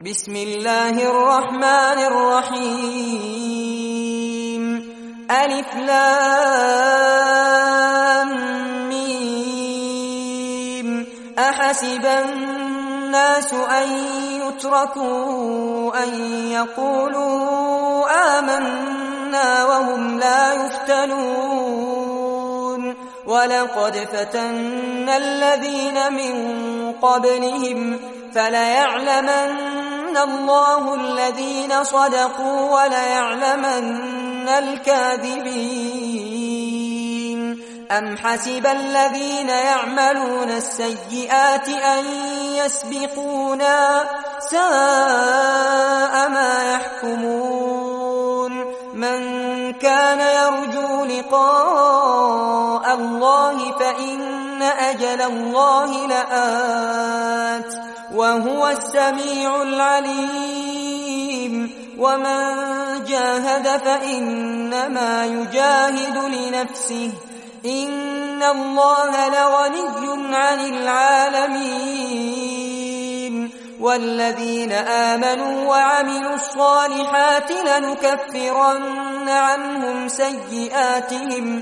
بسم الله الرحمن الرحيم ألف لام ميم أحسب الناس أن يتركوا أن يقولوا آمنا وهم لا يفتنون ولقد فتنا الذين من قبلهم فليعلمن الله الذين صدقوا وليعلمن الكاذبين أم حسب الذين يعملون السيئات أن يسبقونا ساء ما يحكمون من كان يرجو لقاء الله فإن أجل الله لآت وهو السميع العليم ومن جاهد فإنما يجاهد لنفسه إن الله لغني عن العالمين والذين آمنوا وعملوا الصالحات لنكفرن عنهم سيئاتهم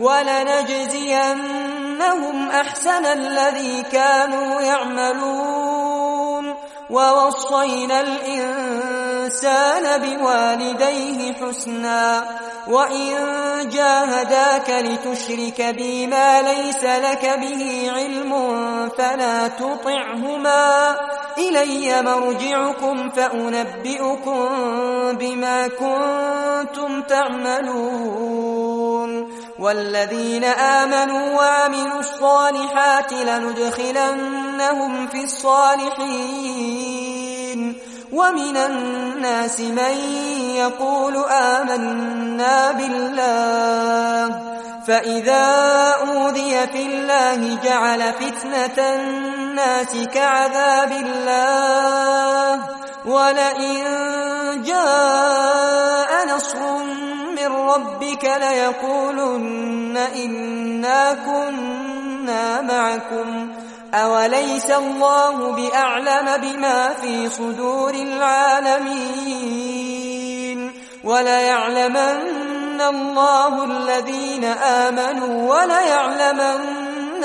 ولنجزينهم أحسن الذي كانوا يعملون ووصينا الإنسان بوالديه حسنا وإن جاهداك لتشرك بي ما ليس لك به علم فلا تطعهما إلي مرجعكم فأنبئكم بما كنتم تعملون والذين آمنوا وعملوا الصالحات لندخلنهم في الصالحين ومن الناس من يقول آمنا بالله فإذا أوذي في الله جعل فتنة الناس كعذاب الله ولئن جاء نصر من ربك ليقولن إنا كنا معكم أوليس الله بأعلم بما في صدور العالمين وليعلمن الله الذين آمنوا وليعلمن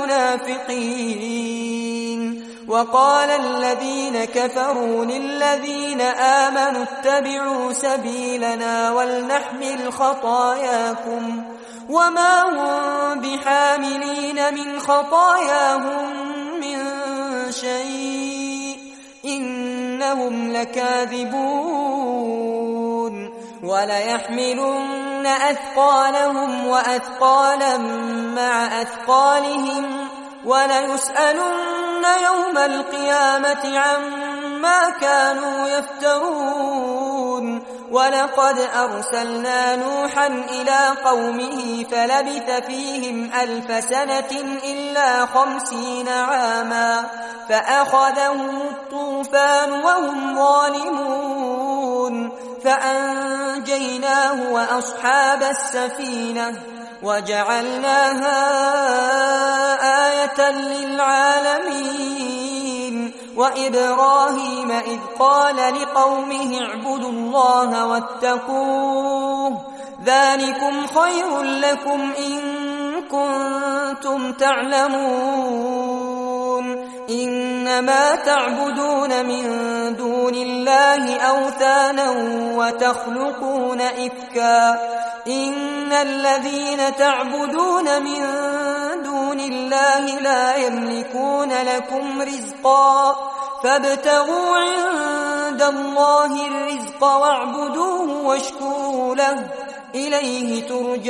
المنافقين وقال الذين كفروا للذين آمنوا اتبعوا سبيلنا ولنحمل خطاياكم وما هم بحاملين من خطاياهم من شيء إنهم لكاذبون وليحملن أثقالهم وأثقالا مع أثقالهم وليسألن يوم القيامة عما كانوا يفترون ولقد أرسلنا نوحا إلى قومه فلبث فيهم 1000 سنة إلا 50 عاما فأخذهم الطوفان وهم ظالمون فأنجيناه وأصحاب السفينة وجعلناها آية للعالمين وإبراهيم إذ قال لقومه اعبدوا الله واتقوه ذلكم خير لكم إن كنتم تعلمون إنما تعبدون من دون الله أوثانا وتخلقون إفكا إن الذين تعبدون من دون الله لا يملكون لكم رزقا فابتغوا عند الله الرزق واعبدوه واشكروا له إليه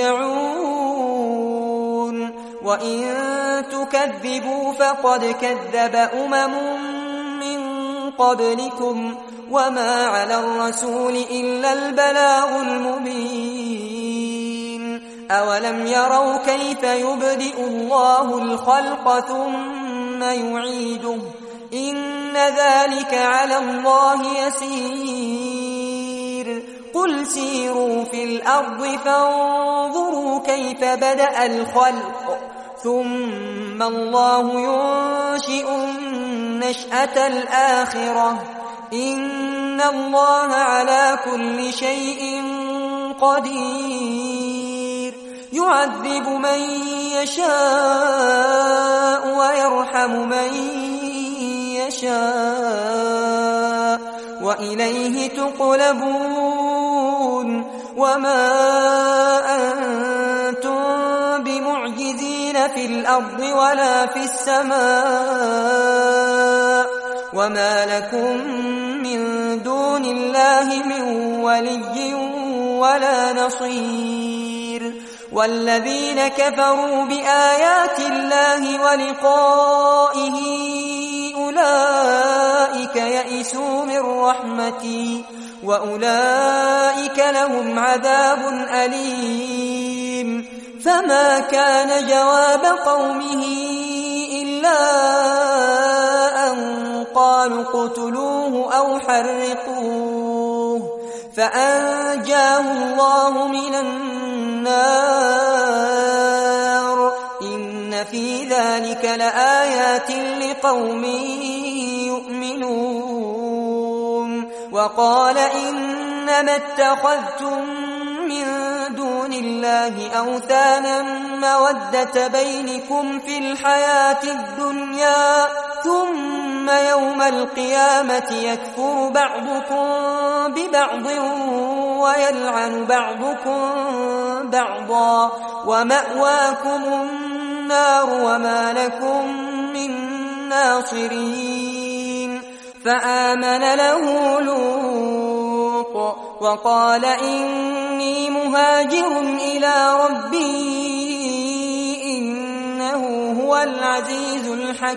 ترجعون وإن تكذبوا فقد كذب من قبلكم وما على الرسول إلا البلاغ المبين أولم يروا كيف يبدئ الله الخلق ثم يعيده إن ذلك على الله يسير قل سيروا في الأرض فانظروا كيف بدأ الخلق ثم الله ينشئ النشأة الآخرة إن الله على كل شيء قدير يعذب من يشاء ويرحم من يشاء وإليه تقلبون وما أنتم بمعجزين في الأرض ولا في السماء وما لكم من دون الله من ولي ولا نصير والذين كفروا بآيات الله ولقائه أولئك يئسوا من رحمتي وأولئك لهم عذاب أليم فما كان جواب قومه إلا أن قالوا اقتلوه أو حرقوه فأنجاه الله من النار إن في ذلك لآيات لقوم يؤمنون وقال إنما اتخذتم من دون الله أوثانا مودة بينكم في الحياة الدنيا ثم يوم القيامة يكفر بعضكم ببعض ويلعن بعضكم بعضا ومأواكم النار وما لكم من ناصرين فآمن له لوط وقال إني مهاجر إلى ربي إنه هو العزيز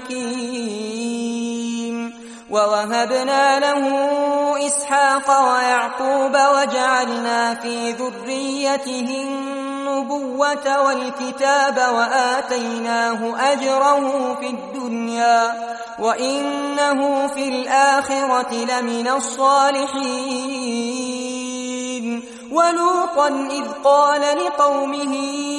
الحكيم ووهبنا له إسحاق ويعقوب وجعلنا في ذريته النبوة والكتاب وآتيناه أجره في الدنيا وإنه في الآخرة لمن الصالحين ولوطا إذ قال لقومه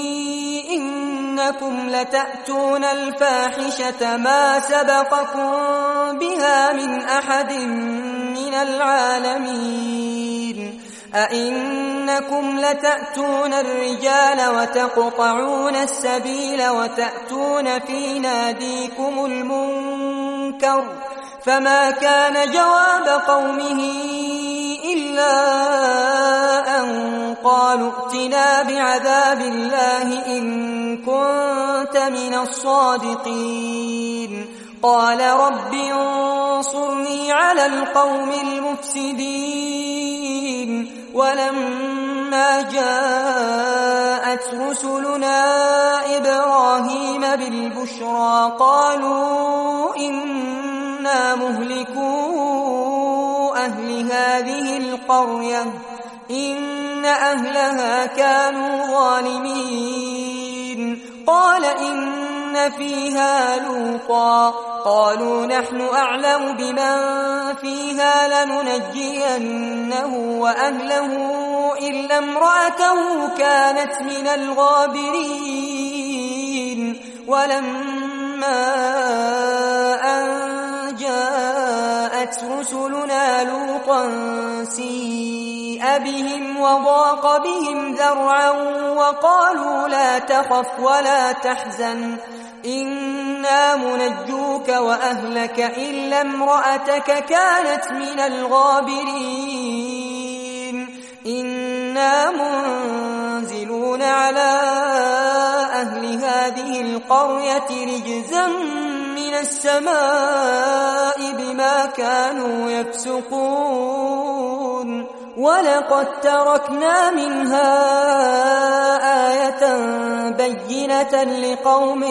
إنكم لتأتون الفاحشة ما سبقكم بها من أحد من العالمين أئنكم لتأتون الرجال وتقطعون السبيل وتأتون في ناديكم المنكر فما كان جواب قومه إلا أن قالوا ائتنا بعذاب الله إن كنت من الصادقين قال رب انصرني على القوم المفسدين ولما جاءت رسلنا إبراهيم بالبشرى قالوا إنا مهلكو أهل هذه القرية إن أهلها كانوا ظالمين قال إن فيها لوطا قالوا نحن أعلم بمن فيها لننجينه وأهله إلا امرأته كانت من الغابرين ولما أن جاءت رسلنا لوطا سيء بهم وضاق بهم ذرعا وقالوا لا تخف ولا تحزن إنا منجوك وأهلك إلا امرأتك كانت من الغابرين إنا منزلون على أهل هذه القرية رجزا من السماء بما كانوا يفسقون ولقد تركنا منها آية بينة لقوم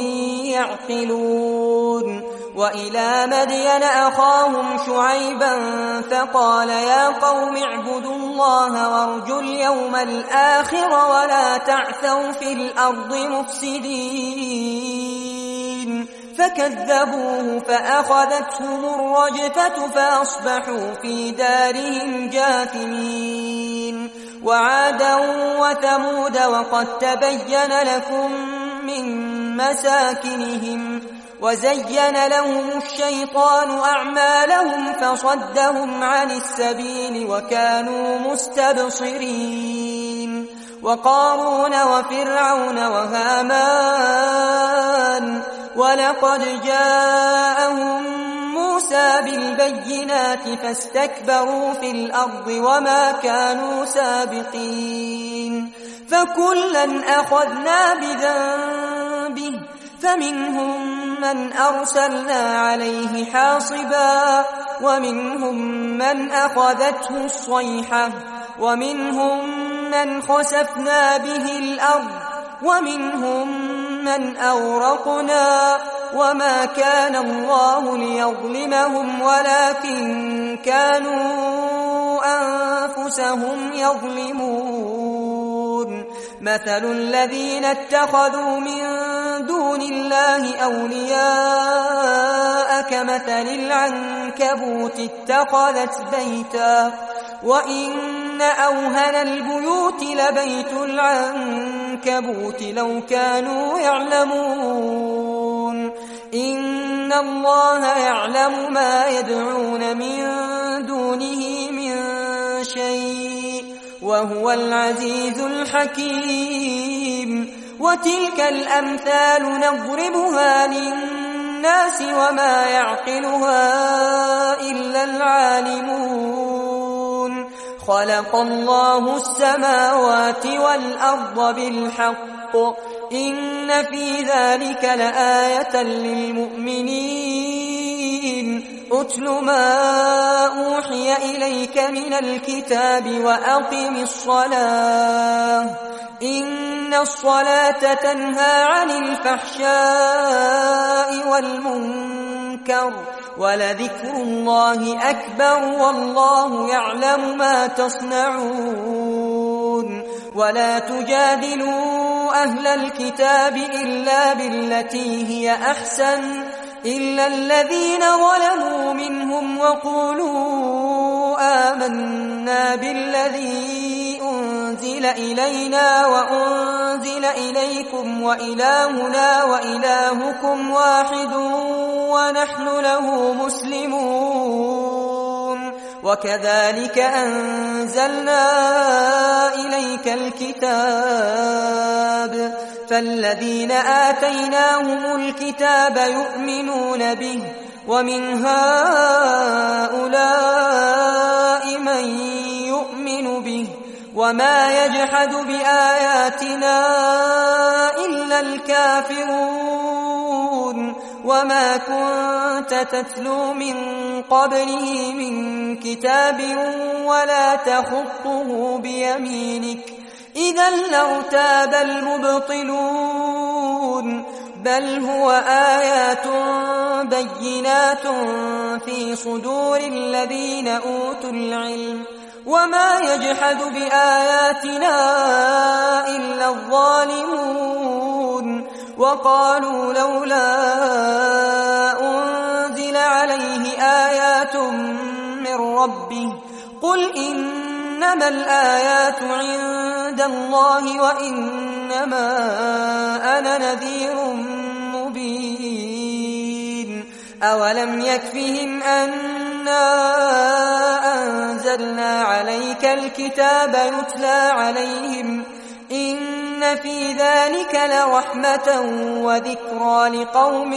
يعقلون وإلى مدين أخاهم شعيبا فقال يا قوم اعبدوا الله وارجوا اليوم الآخر ولا تعثوا في الأرض مفسدين فكذبوه فأخذتهم الرجفة فأصبحوا في دارهم جاثمين وعادا وثمود وقد تبين لكم من مساكنهم وزين لهم الشيطان أعمالهم فصدهم عن السبيل وكانوا مستبصرين وقارون وفرعون وهامان ولقد جاءهم موسى بالبينات فاستكبروا في الأرض وما كانوا سابقين فكلا أخذنا بذنبه فمنهم من أرسلنا عليه حاصبا ومنهم من أخذته الصيحة ومنهم من خسفنا به الأرض ومنهم من أورقنا وما كان الله ليظلمهم ولكن كانوا أنفسهم يظلمون مثل الذين اتخذوا من دون الله أولياء كمثل العنكبوت اتخذت بيتا وإن أوهن البيوت لبيت العنكبوت لو كانوا يعلمون إن الله يعلم ما يدعون من دونه من شيء وهو العزيز الحكيم وتلك الأمثال نضربها للناس وما يعقلها إلا العالمون خلق الله السماوات والأرض بالحق إن في ذلك لآية للمؤمنين أتل ما أوحي إليك من الكتاب وأقم الصلاة إن الصلاة تنهى عن الفحشاء والمنكر ولذكر الله أكبر والله يعلم ما تصنعون ولا تجادلوا أهل الكتاب إلا بالتي هي أحسن إلا الذين ظلموا منهم وقولوا آمنا بالذي أنزل إلينا وأنزل إليكم وإلهنا وإلهكم واحد ونحن له مسلمون وكذلك أنزلنا إليك الكتاب فالذين آتيناهم الكتاب يؤمنون به ومن هؤلاء من يؤمن به وما يجحد بآياتنا إلا الكافرون وما كنت تتلو من قبله من كتاب ولا تخطه بيمينك إذا لارتاب المبطلون بل هو آيات بينات في صدور الذين أوتوا العلم وما يجحد بآياتنا إلا الظالمون وقالوا لولا أنزل عليه آيات من ربه قل إنما الآيات عند الله وإنما أنا نذير مبين أولم يكفهم أنا أنزلنا عليك الكتاب يتلى عليهم إن في ذلك لرحمة وذكرى لقوم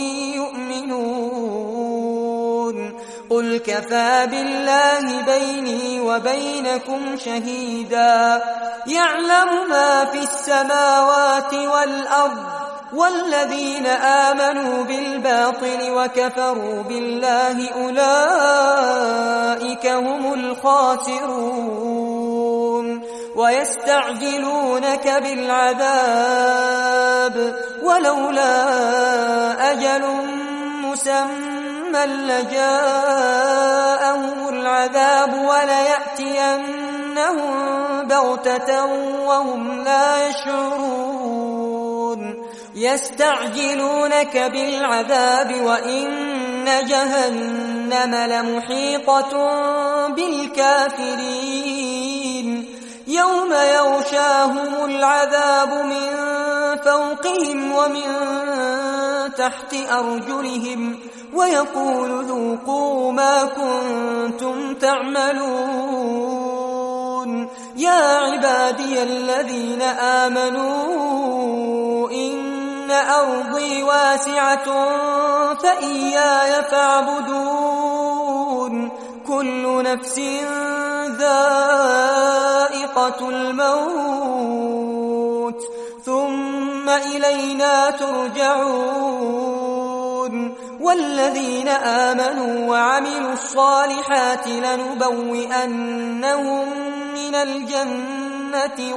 يؤمنون قل كفى بالله بيني وبينكم شهيدا يعلم ما في السماوات والأرض والذين آمنوا بالباطل وكفروا بالله أولئك هم الخاسرون ويستعجلونك بالعذاب ولولا أجل مسمى لجاءهم العذاب وليأتينهم بغتة وهم لا يشعرون يستعجلونك بالعذاب وإن جهنم لمحيطة بالكافرين يوم يغشاهم العذاب من فوقهم ومن تحت أرجلهم ويقول ذوقوا ما كنتم تعملون. يا عبادي الذين آمنوا إن أرضي واسعة فإياي فاعبدون. كل نفس ذائقة الموت ثم إلينا ترجعون. والذين آمنوا وعملوا الصالحات لنبوئنهم من الجنة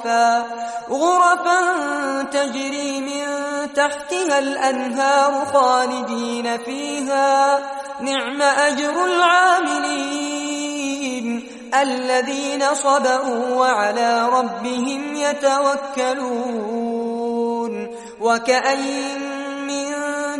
غرفا تجري من تحتها الأنهار خالدين فيها. نعم أجر العاملين الذين صبروا وعلى ربهم يتوكلون. وكأين من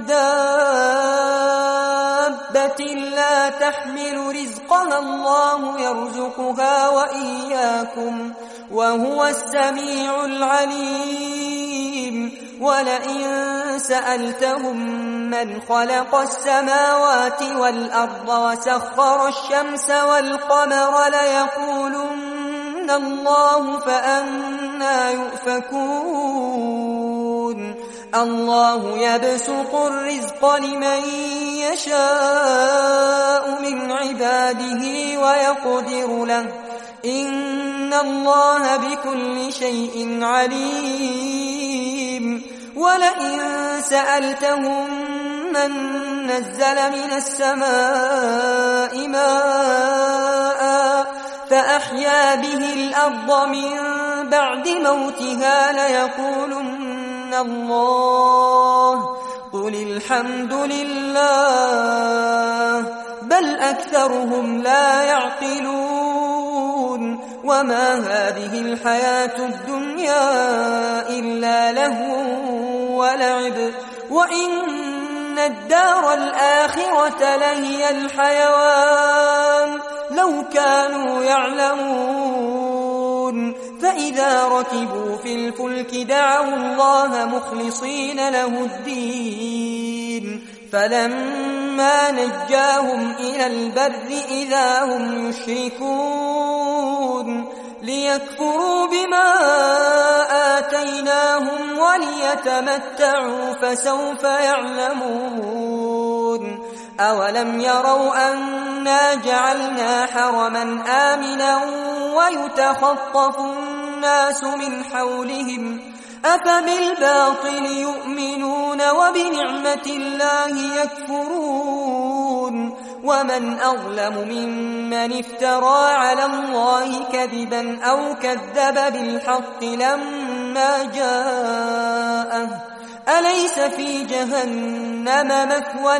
دابة لا تحمل رزقها الله يرزقها وإياكم وهو السميع العليم. ولئن سألتهم من خلق السماوات والأرض وسخر الشمس والقمر ليقولن الله فأنى يؤفكون. الله يبسط الرزق لمن يشاء من عباده ويقدر له إن الله بكل شيء عليم. ولئن سألتهم من نزل من السماء ماء فأحيا به الأرض من بعد موتها ليقولن الله قل الحمد لله بل أكثرهم لا يعقلون. وما هذه الحياة الدنيا إلا لهو ولعب وإن الدار الآخرة لهي الحيوان لو كانوا يعلمون. فإذا ركبوا في الفلك دعوا الله مخلصين له الدين فلما نجاهم إلى البر إذا هم يشركون. ليكفروا بما آتيناهم وليتمتعوا فسوف يعلمون. أولم يروا أنا جعلنا حرما آمنا ويتخطف الناس من حولهم أفبالباطل يؤمنون وبنعمة الله يكفرون. ومن أظلم ممن افترى على الله كذبا أو كذب بالحق لما جاءه أليس في جهنم مثوى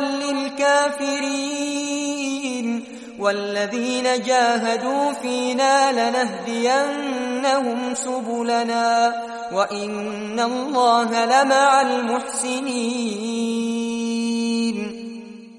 للكافرين. والذين جاهدوا فينا لنهدينهم سبلنا وإن الله لمع المحسنين.